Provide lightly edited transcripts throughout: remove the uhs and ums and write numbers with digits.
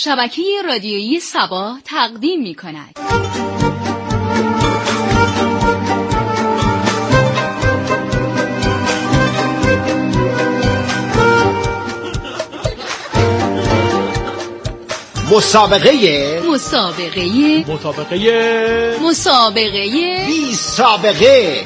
شبکه رادیویی صبا تقدیم می‌کند. مسابقه بی سابقه.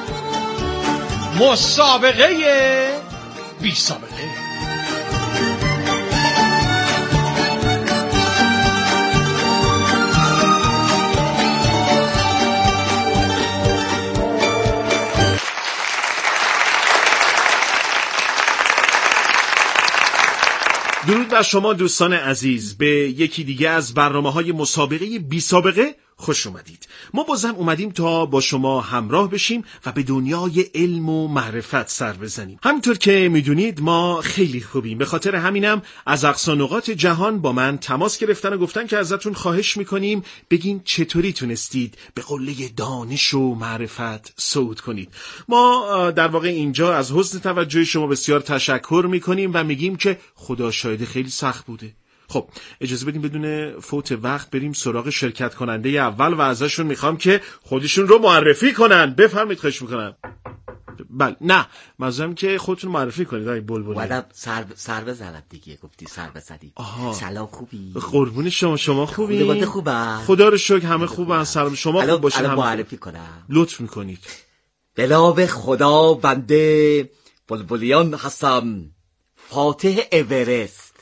درود بر شما دوستان عزیز، به یکی دیگه از برنامه‌های مسابقه بی سابقه خوش اومدید. ما بازم اومدیم تا با شما همراه بشیم و به دنیای علم و معرفت سر بزنیم. همینطور که میدونید ما خیلی خوبیم، به خاطر همینم از اقصا نقاط جهان با من تماس گرفتن و گفتن که ازتون خواهش میکنیم بگین چطوری تونستید به قله دانش و معرفت صعود کنید. ما در واقع اینجا از حسن توجه شما بسیار تشکر میکنیم و میگیم که خدا شاهد خیلی سخت بوده. خب اجازه بدیم بدون فوت وقت بریم سراغ شرکت کننده اول و ازشون میخوام که خودشون رو معرفی کنن. بفرمایید، خواهش میکنم. بله، نه منظورم که خودتون معرفی کنید. ای بلبلی وادم سر بزنم دیگه، گفتی سر بزدی. سلام، خوبی؟ قربون شما خوبی؟ خانواده خوبه؟ خدا رو شکر همه خوبن. سلام، شما خوب باشید. الان معرفی کنم. لطف میکنید. به نام خدا، بنده بلبلیان هستم، فاتح اورست.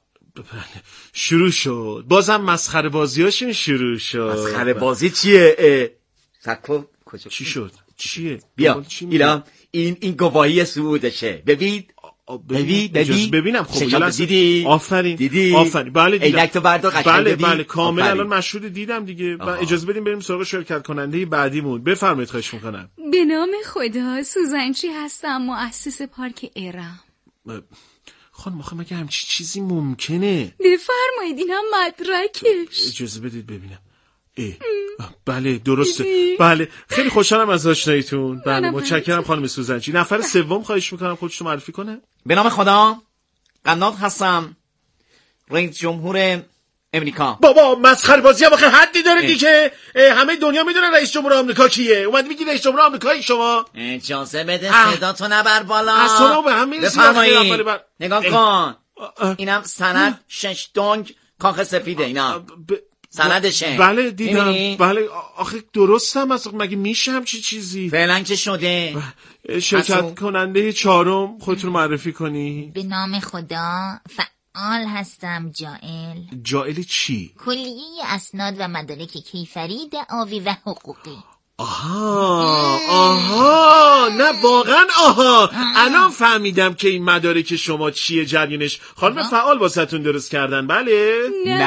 شروع شد بازم مسخره بازیاشون شروع شد. مسخره بازی چیه؟ سکو کجا؟ چی شد؟ چیه؟ بیا این گواهی صعودشه. ببین. ببینم. خب دیدی؟ آفرین. بله دیدم. عینک تو بردار قشنگ. بله کامل الان مشهود دیدم دیگه. و اجازه بدیم بریم سراغ شرکت کننده بعدیمون. بفرمایید، خواهش میکنم. به نام خدا، سوزنچی هستم، مؤسس پارک ارم. خانم آخه مگه همچی چیزی ممکنه؟ بفرمایید، این هم مدرکش. اجازه بدید ببینم. بله درسته. بله خیلی خوشحالم از آشناییتون. بله متشکرم خانم سوزنچی. نفر سوم خواهش میکنم خودشو معرفی کنه. به نام خدا، قنات هستم، رئیس جمهور امریکا. بابا مسخره بازی هم آخه حدی داره دیگه. همه دنیا میدونن رئیس جمهور آمریکا کیه. اومد میگی رئیس جمهور آمریکایی شما؟ اجازه بده صداتو نبر بالا. اصلا به همین بفرمایید. نگاه کن. اینم سند 6 دنگ کاخ سفیده. اینا سندشه. بله دیدم. بله آخه درستم. مگه میشه همچی چیزی؟ فعلا که شده. شرکت کننده چهارم خودتون معرفی کنی. به نام خدا، فعال هستم، جائل چی؟ کلیه اسناد و مدارک کیفری، دعاوی و حقوقی. آها نه واقعا الان فهمیدم که این مدارک شما چیه جریانش. خانم فعال واسهتون درست کردن. بله؟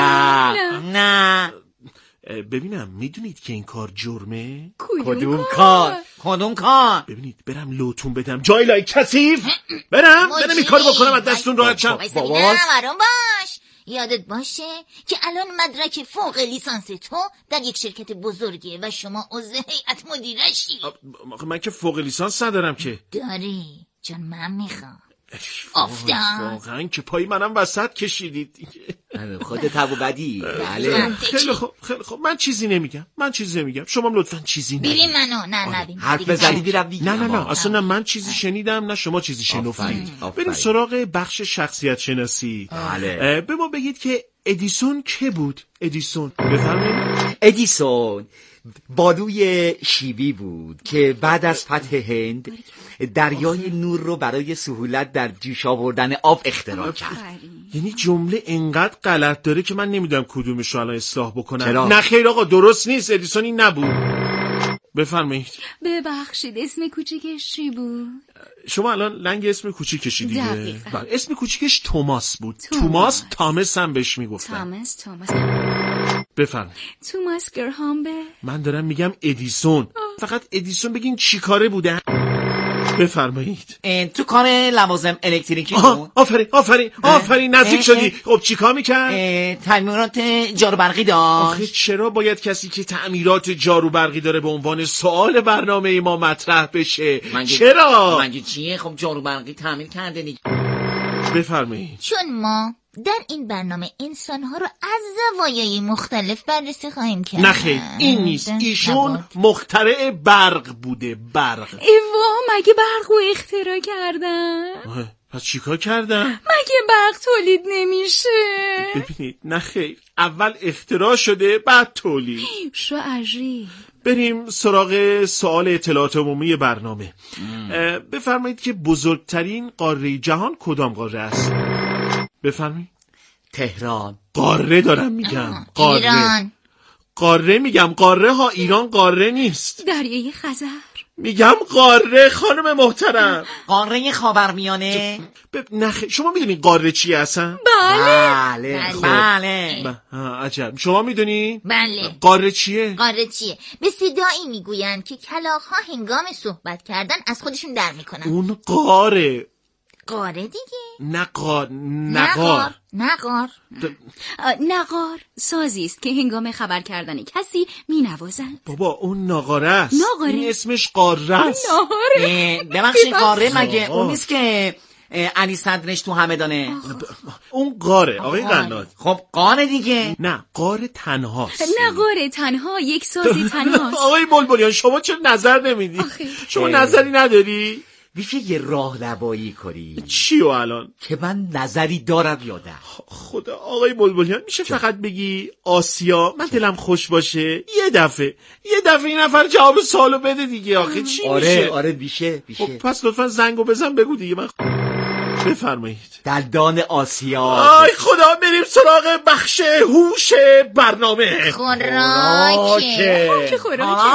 نه ببینم میدونید که این کار جرمه؟ کدوم کار؟ ببینید برم لوتون بدم جای لای کثیف. برم این کارو بکنم از دستون راحت شم. بابا باش، یادت باشه که الان مدرک فوق لیسانس تو در یک شرکت بزرگه و شما عضو هیئت مدیرشی. من که فوق لیسانس ندارم که. داری، چون من میخوام. واقعا که پای منم وسط کشیدید دیگه. خودت تبو بدی. بله خیلی خوب من چیزی نمیگم. شما لطفا چیزی نگید. بریم منو نه حرف بزنی بیرم دیگه. نه اصلا نه من چیزی شنیدم نه شما چیزی شنفتید. بریم سراغ بخش شخصیت شناسی. بله. به ما بگید که ادیسون که بود؟ ادیسون بفرمایید. ادیسون بانوی شیوی بود که بعد از فتح هند دریای نور رو برای سهولت در جوش آوردن آب اختراع کرد. یعنی جمله انقدر غلط داره که من نمیدونم کدومش رو الان اصلاح بکنم. چرا؟ نه خیر آقا درست نیست. ادیسون این نبود. بفرمایید. ببخشید اسم کوچیکش چی بود؟ شما الان لنگ اسم کوچیکشی دیگه. دقیقاً. اسم کوچیکش توماس بود. توماس هم بهش میگفتن. توماس. بفرمایید. توماس گرهام بل. من دارم میگم ادیسون. فقط ادیسون بگین چی کاره بوده. بفرمایید. تو کار لوازم الکتریکی بود. آفرین نزدیک شدی. خب چیکار میکرد؟ تعمیرات جارو برقی داشت. آخه چرا باید کسی که تعمیرات جارو برقی داره به عنوان سوال برنامه ما مطرح بشه؟ چرا؟ مگه چیه؟ خب جارو برقی تعمیر کرده دیگه. بفرمایید. چون ما در این برنامه انسان‌ها رو از زوایای مختلف بررسی خواهیم کرد. نه خیر، این نیست. ایشون مخترع برق بوده. برق. ایوا، مگه برق رو اختراع کردن؟ پس چیکار کردن؟ مگه برق تولید نمیشه؟ ببینید، نه خیر، اول اختراع شده بعد تولید. شو عجیب. بریم سراغ سوال اطلاعات عمومی برنامه. بفرمایید که بزرگترین قاره جهان کدام قاره است؟ بفرمایید. تهران. قاره دارم میگم. قاره. ایران. قاره میگم، قاره ها. ایران قاره نیست. دریای خزر. میگم قاره خانم محترم. قاره خاورمیانه. نخ، شما میدونین قاره چی هستن؟ بله. عجب. شما میدونی؟ بله. قاره چیه؟ قاره چیه؟ به صدایی میگویند که کلاغ‌ها هنگام صحبت کردن از خودشون در میکنن. اون قاره. قاره دیگه. نقار. نقار سازی است که هنگام خبر کردن کسی مینوازند. بابا اون ناقاره است. ناقاره. این اسمش قاره است. ببخشید، قاره مگه اون نیست که علی صدرش تو همدانه؟ اون قاره آقای قناد. خب قاره دیگه. نه، قاره تنهاست. نه، قاره تنها یک سازی تنهاست. آقای بلبلیان، شما چرا نظر نمیدی؟ شما نظری نداری؟ میشه یه راهنمایی کنی؟ چیو الان؟ که من نظری دارم یادم. خدا آقای بلبلیان، میشه فقط بگی آسیا؟ من دلم خوش باشه یه دفعه این نفر جواب سوالو بده دیگه. آخه چی میشه؟ آره میشه. پس لطفا زنگو بزن بگو دیگه. من بفرمایید. دلدان آسیا. آی خدا، بریم سراغ بخش هوش برنامه. خوراکه.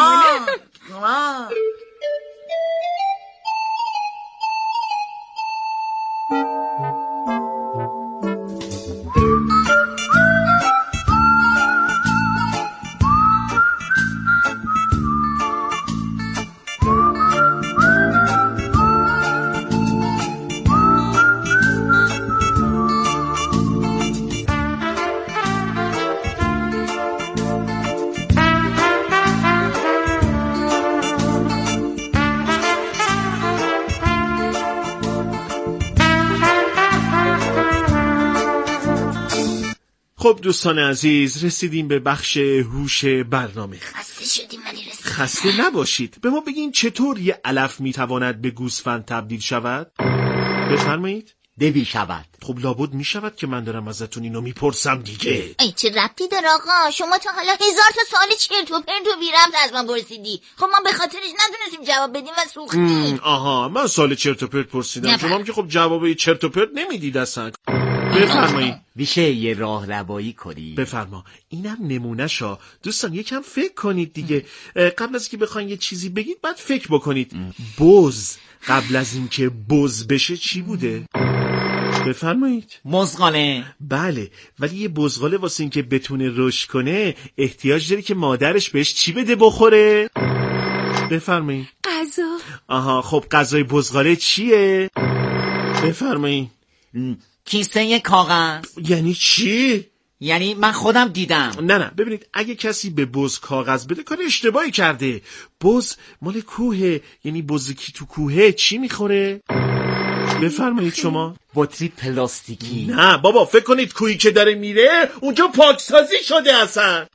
خب دوستان عزیز، رسیدیم به بخش هوش برنامه. خسته شدیم ولی رسیدیم. خسته نباشید. به ما بگین چطور یه علف میتواند به گوسفند تبدیل شود؟ بفرمایید. نمیشود. خب لابد میشود که من دارم ازتون اینو میپرسم دیگه. ای چه ربطی داره آقا؟ شما تا حالا 1000 تا سوال چرت و پرت و بی ربط از من پرسیدی. خب ما به خاطرش ندونستیم جواب بدیم و سوختیم. آها، من سوال چرت و پرت پرسیدم. شما هم که خب جواب چرت و پرت نمیدید اصلا. بفرمایید. میشه یه راهنمایی کنی؟ بفرما. اینم نمونه‌شا. دوستان یکم فکر کنید دیگه. قبل از که بخواین یه چیزی بگید بعد فکر بکنید. بز قبل از اینکه بز بشه چی بوده؟ بفرمایید. مزغاله. بله، ولی یه بزغاله واسه این که بتونه رشد کنه احتیاج داره که مادرش بهش چی بده بخوره؟ بفرمایید. غذا. آها، خب غذای بزغاله چیه؟ بفرمایید. کیسه کاغذ. یعنی چی؟ یعنی من خودم دیدم. نه ببینید، اگه کسی به بز کاغذ بده کار اشتباهی کرده. بز مال کوهه، یعنی بز کی تو کوهه چی میخوره؟ بفرمایید شما. بطری پلاستیکی. نه بابا، فکر کنید کوهی که داره میره اونجا پاکسازی شده اصلا.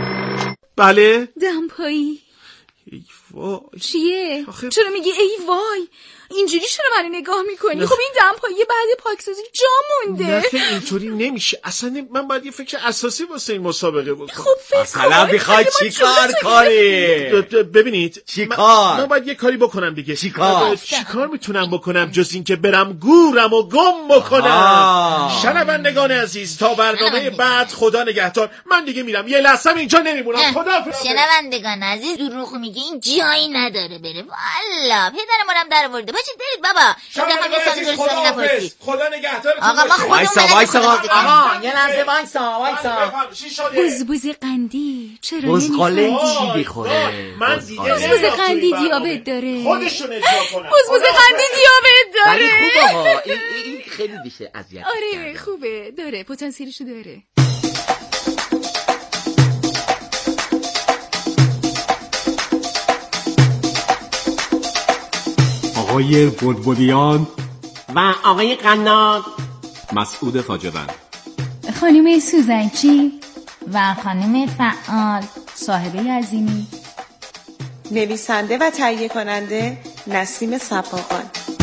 بله؟ دمپایی. ای وای. چیه؟ چرا میگی ای وای؟ اینجوری چرا منو نگاه میکنی؟ خب این دمپایی بعد پاکسازی جا مونده. نه اینطوری نمیشه اصلا. من باید یه فکر اساسی واسه این مسابقه بکنم. خب فکر حالا میخوای چی کار کنی؟ ببینید چی کار؟ من باید یه کاری بکنم دیگه. چی کار؟ چی کار میتونم بکنم جز این که برم گورم و گم بکنم؟ شنوندگان عزیز، تا برنامه بعد خدا نگهدار. من دیگه میرم، یه لحظه اینجا نمیمونم. خدا. شنوندگان عزیز، دروغ میگه، این جایی نداره بره. والا پدر مارم در آورده. باشید برید بابا. خدا نگهدار. آقا ما خودمون آقا یه لحظه وایسا. بزبز قندی چرا بزغاله نمیخوری؟ چی بخوره؟ من دیگه بزبز قندی دیابت داره. خودشون اجرا کنن. بزبز قندی دیابت داره. ولی خوبه ها، این خیلی میشه اذیت. آره خوبه، داره پتانسیلشو داره. آقای بلبلیان و آقای قناد. مسعود خواجه‌وند. خانم سوزنچی و خانم فعال صاحبه عظیمی. نویسنده و تهیه کننده نسیم صفاقان.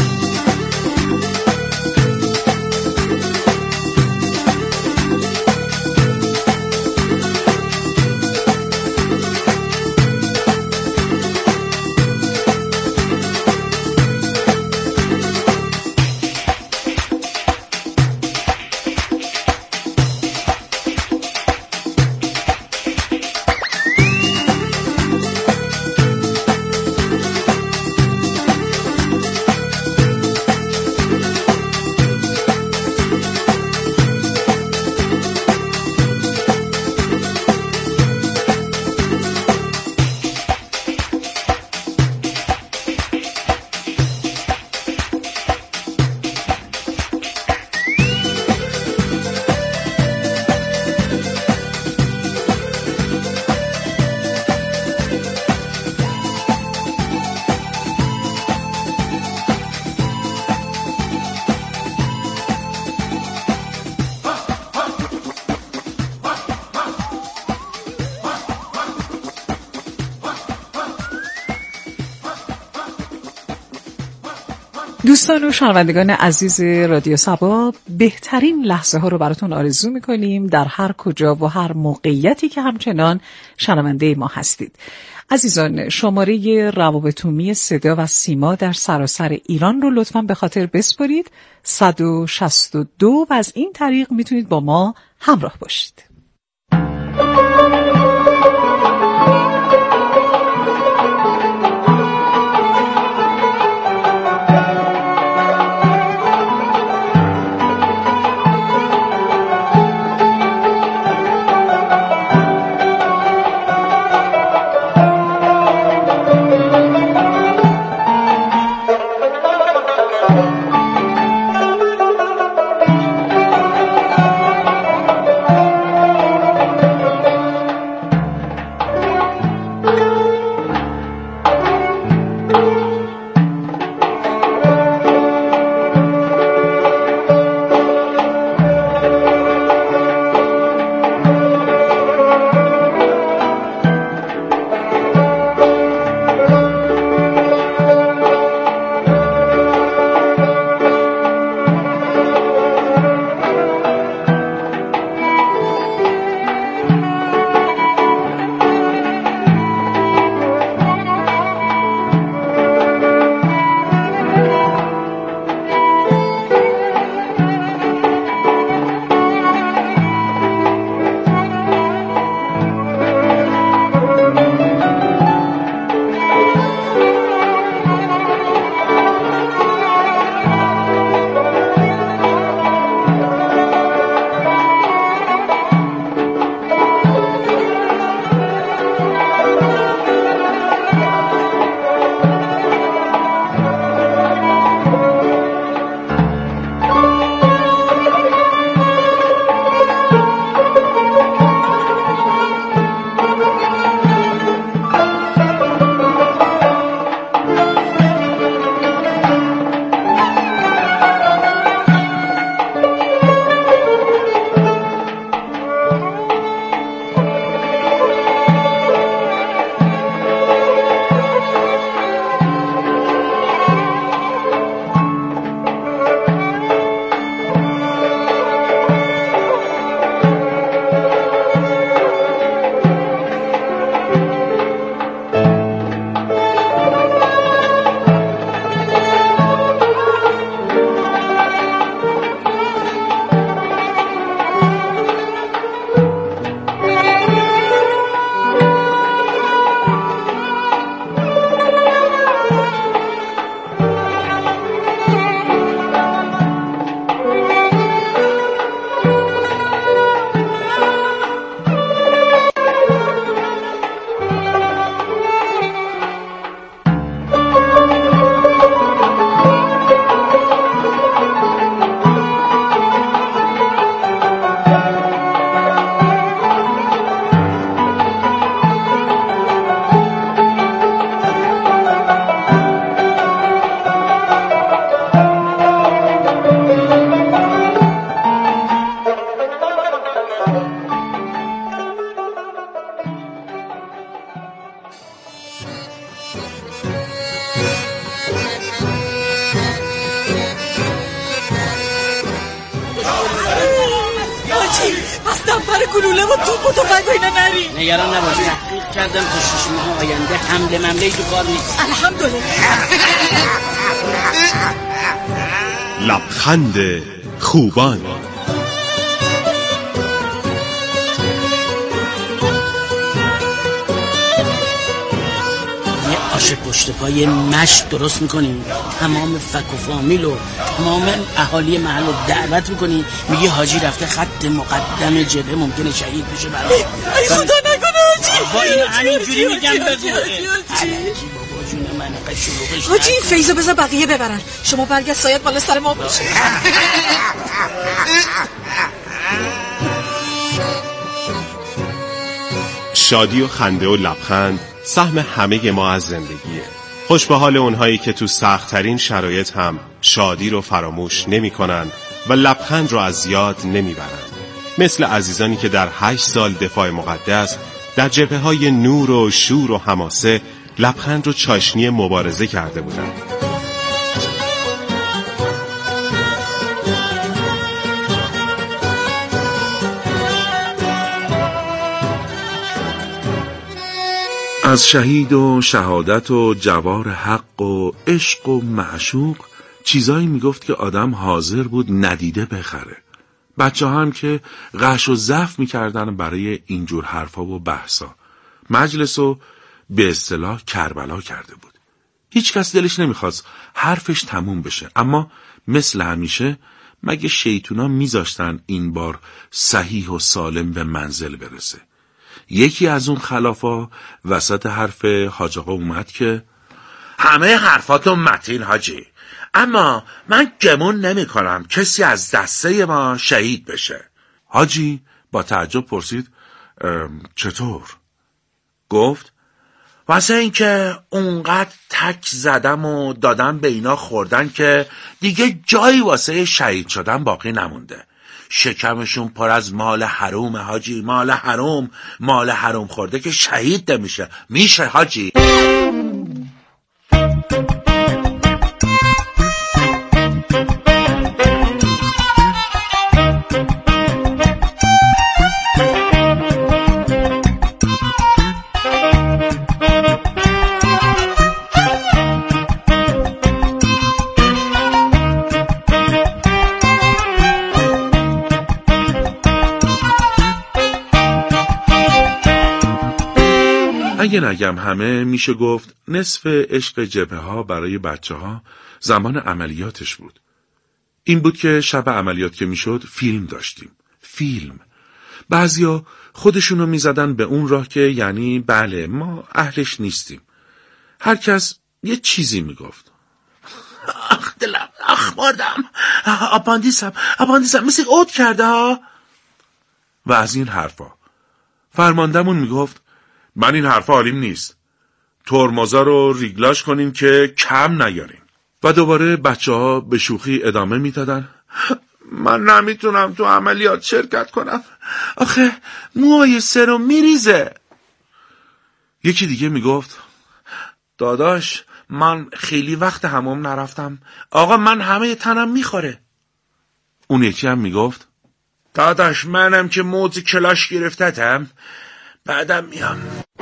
دوستان و شنوندگان عزیز رادیو صبا، بهترین لحظه ها رو براتون آرزو میکنیم در هر کجا و هر موقعیتی که همچنان شنونده ما هستید. عزیزان، شماره روابط عمومی صدا و سیما در سراسر ایران رو لطفاً به خاطر بسپارید، 162 و از این طریق میتونید با ما همراه باشید. سفر گلوله و توپ و تفنگ و اینا نری. نگران نباش، تحقیق کردم تا 6 ماه آینده حمله ممله‌ای تو کار نیست. الحمدلله. لبخند خوبان. آش پشت پای مشت درست میکنیم، تمام فک و فامیل و تمام اهالی محل رو دعوت میکنیم، میگه حاجی رفته خط مقدم جبهه ممکنه شهید بشه. بله ای خدا نکنه حاجی. با اینو همینجوری میگم بگو. بابا جون من قشنگش. حاجی این فیضو بذار بقیه ببرن، شما برگرد سایت بالا سر ما باشه. شادی و خنده و لبخند سهم همه ما از زندگیه. خوش به حال اونهایی که تو سخت‌ترین شرایط هم شادی رو فراموش نمی‌کنن و لبخند رو از یاد نمیبرن. مثل عزیزانی که در 8 سال دفاع مقدس در جبهه‌های نور و شور و حماسه لبخند رو چاشنی مبارزه کرده بودن. از شهید و شهادت و جوار حق و عشق و معشوق چیزایی میگفت که آدم حاضر بود ندیده بخره. بچه هم که غش و زف میکردن برای اینجور حرفا و بحثا. مجلسو به اصطلاح کربلا کرده بود. هیچ کس دلش نمیخواست حرفش تموم بشه، اما مثل همیشه مگه شیطونا میذاشتن این بار صحیح و سالم به منزل برسه. یکی از اون خلافا وسط حرف حاج آقا اومد که همه حرفاتون متین حاجی، اما من گمون نمی کنم کسی از دسته ما شهید بشه. حاجی با تعجب پرسید چطور؟ گفت واسه این که اونقدر تک زدم و دادم به اینا خوردن که دیگه جایی واسه شهید شدن باقی نمونده. شکمشون پر از مال حروم حاجی، مال حروم خورده که شهید نمیشه. میشه حاجی؟ اگه نگم همه، میشه گفت نصف عشق جبهه ها برای بچه ها زمان عملیاتش بود. این بود که شب عملیات که میشد فیلم داشتیم. فیلم. بعضیا خودشونو میزدن به اون راه که یعنی بله ما اهلش نیستیم. هر کس یه چیزی میگفت. آخ دلم، آخ مردم، آپاندیسم مثل عود کرده ها. و از این حرفا. فرماندمون میگفت من این حرفا حالیم نیست. ترمزا رو ریگلاش کنیم که کم نیاریم. و دوباره بچه ها به شوخی ادامه میدادن من نمیتونم تو عملیات شرکت کنم، آخه موهای سرم میریزه. یکی دیگه میگفت داداش من خیلی وقت حمام نرفتم، آقا من همه تنم میخوره. اون یکی هم میگفت داداش منم که موز کلاش گرفتتم، بعدم میام.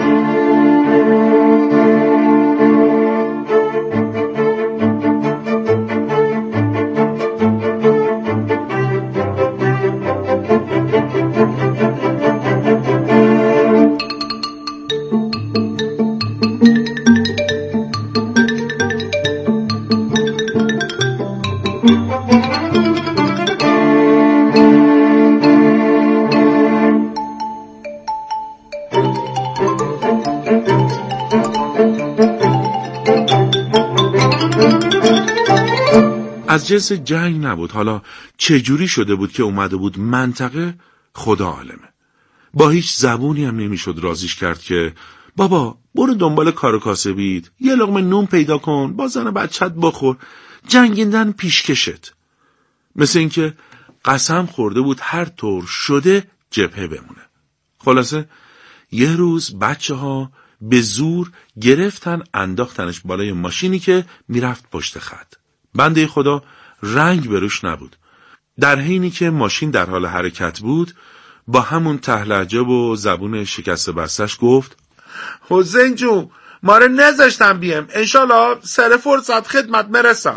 از جنس جنگ نبود. حالا چجوری شده بود که اومده بود منطقه خدا عالمه. با هیچ زبونی هم نمیشد رازیش کرد که بابا برو دنبال کار و کاسبیت، یه لقمه نون پیدا کن، با زن بچت بخور، جنگیدن پیشکشت. مثل اینکه قسم خورده بود هر طور شده جبهه بمونه. خلاصه یه روز بچه ها به زور گرفتن انداختنش بالای ماشینی که میرفت پشت خط. بنده خدا رنگ بروش نبود. در حینی که ماشین در حال حرکت بود با همون تهلهجه و زبون شکسته بستش گفت حسین جون ما رو نذاشتن بیم، انشالله سر فرصت خدمت مرسم.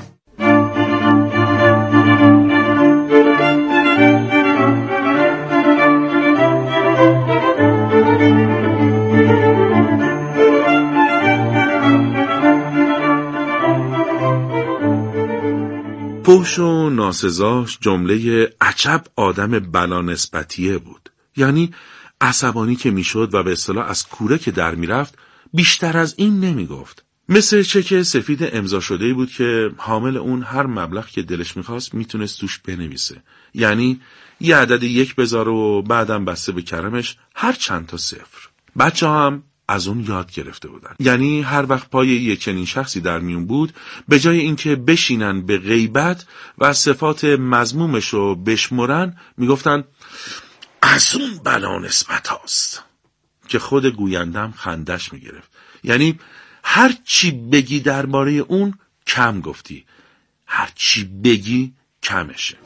فحش و ناسزاش جمله عجب آدم بلا نسبتیه بود. یعنی عصبانی که میشد و به اصطلاح از کوره که در میرفت بیشتر از این نمیگفت. مثل چک سفید امضا شده بود که حامل اون هر مبلغ که دلش میخواست میتونست توش بنویسه. یعنی یه عدد 1 بذاره و بعدم بسته به کرمش هر چند تا صفر. بچه هم از اون یاد گرفته بودن. یعنی هر وقت پای یک چنین شخصی در میون بود، به جای اینکه بشینن به غیبت و صفات مذمومش رو بشمرن، میگفتن از اون بلا نسبت هاست، که خود گویندم خندش میگرفت. یعنی هر چی بگی درباره اون کم گفتی، هر چی بگی کمشه.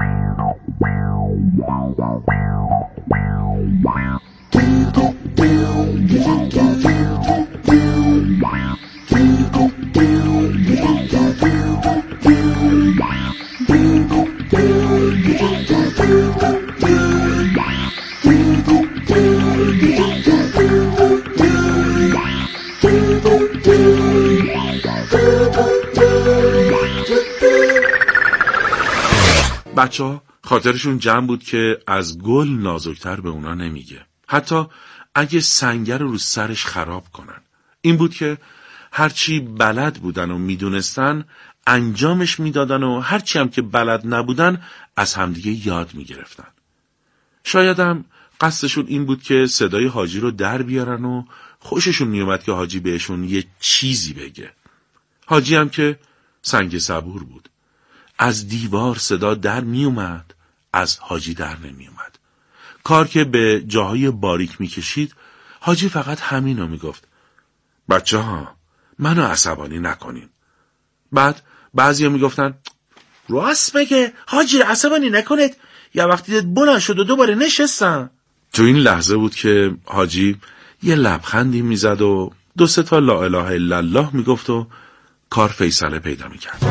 بچه‌ها خاطرشون جمع بود که از گل نازکتر به اونا نمیگه، حتی اگه سنگر رو سرش خراب کنن. این بود که هرچی بلد بودن و میدونستن انجامش میدادن و هرچی هم که بلد نبودن از همدیگه یاد میگرفتن. شاید هم قصدشون این بود که صدای حاجی رو در بیارن و خوششون میومد که حاجی بهشون یه چیزی بگه. حاجی هم که سنگ صبور بود، از دیوار صدا در میومد، از حاجی در نمیومد. کار که به جاهای باریک میکشید، حاجی فقط همینو میگفت: بچه ها منو عصبانی نکنین. بعد بعضیا میگفتن راست بگه حاجی عصبانی نکنید، یا وقتی دید بلند شد و دوباره نشستن. تو این لحظه بود که حاجی یه لبخندی میزد و 2-3 تا لا اله الا الله میگفت و کار فیصله پیدا میکرد.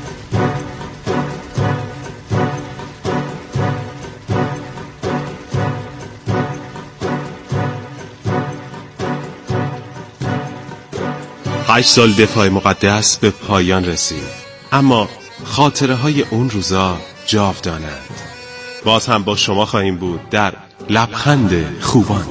هشت سال دفاع مقدس به پایان رسید، اما خاطره های اون روزا جاودانند. باز هم با شما خواهیم بود در لبخند خوبان.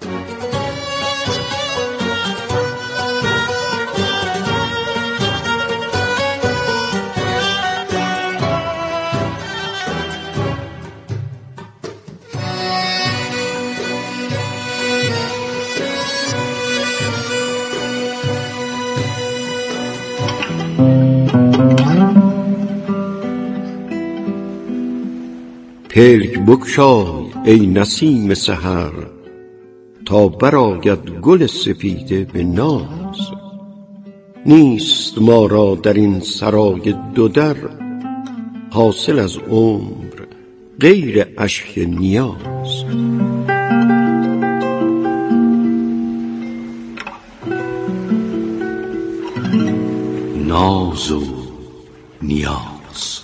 پلک بگشای ای نسیم سحر، تا برآید گل سپیده به ناز. نیست ما را در این سرای دو در، حاصل از عمر غیر اشک نیاز. ناز و نیاز.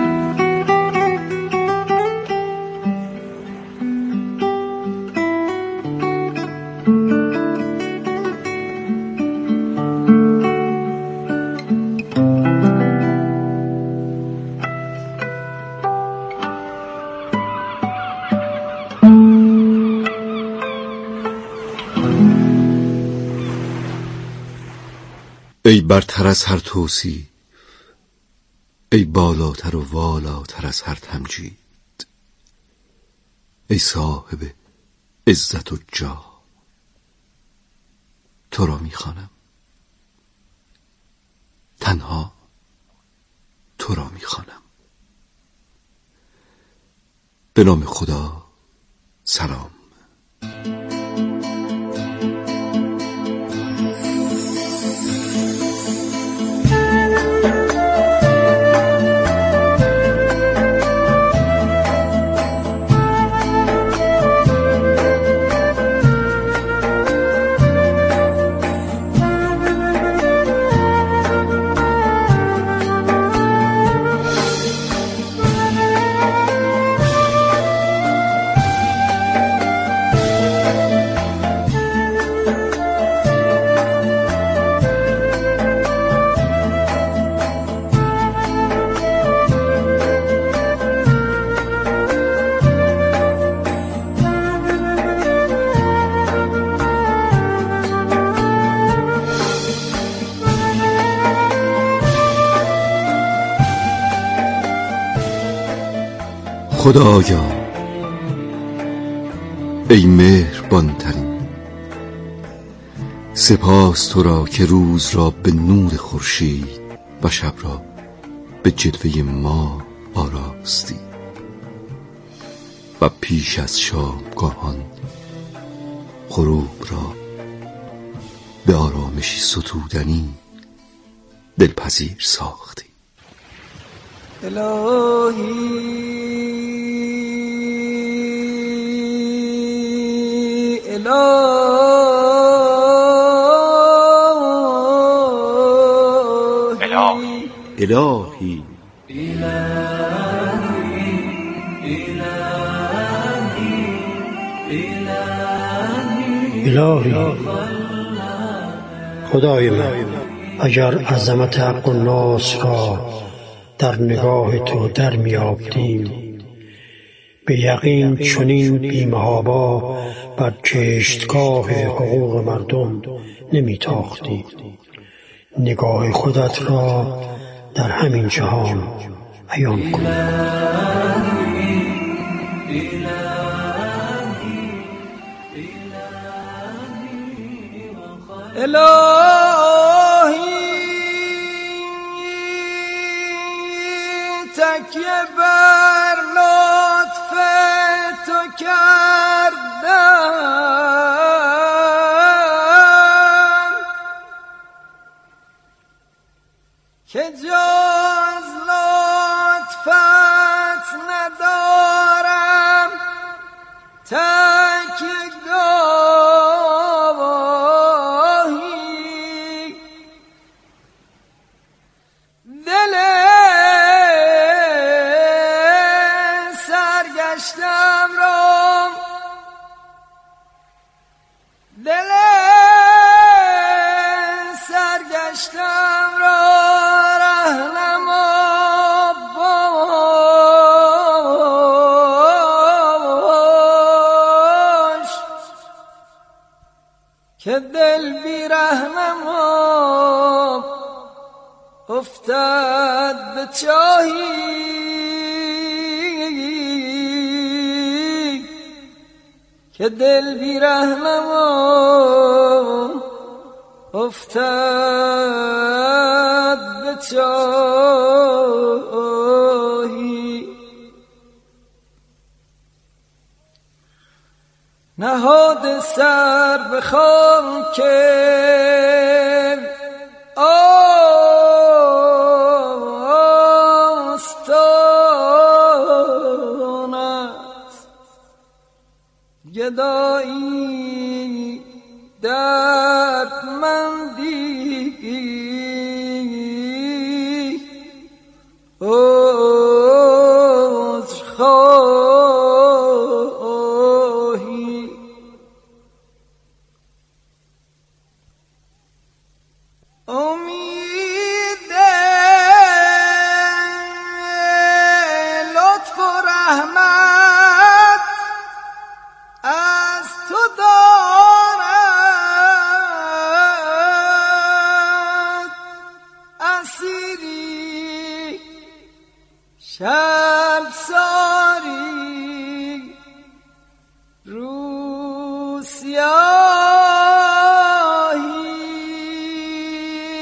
ای برتر از هر توصیف، ای بالاتر و والاتر از هر تمجید، ای صاحب عزت و جاه، تو را میخوانم، تنها تو را میخوانم. به نام خدا، سلام. خدایا ای مهربان ترین، سپاس تو را که روز را به نور خورشید و شب را به جلوه ما آراستی و پیش از شامگاهان غروب را به آرامشی ستودنی دلپذیر ساختی. الهی الهی خدای من، اگر عظمت حق و ناس را در نگاه تو در میابدیم، به یقین چنین بی‌محابا بر کشتگاه حقوق مردم نمیتاختیم. نگاه خودت را در همین جهان عیان کن. الهی تکیه بر لطف تو کردم که جز لطفت ندارم تکیه گاهی. دل سرگشتم را رهنما باش که دل بی رهنما افتد به چاهی. که دل بی رهنما افتد به چاهی. نهاد سر به خاک آستانت، گدایی دردمندی عذرخواهی. امید لطف و رحمت از تو دارد، اسیری شب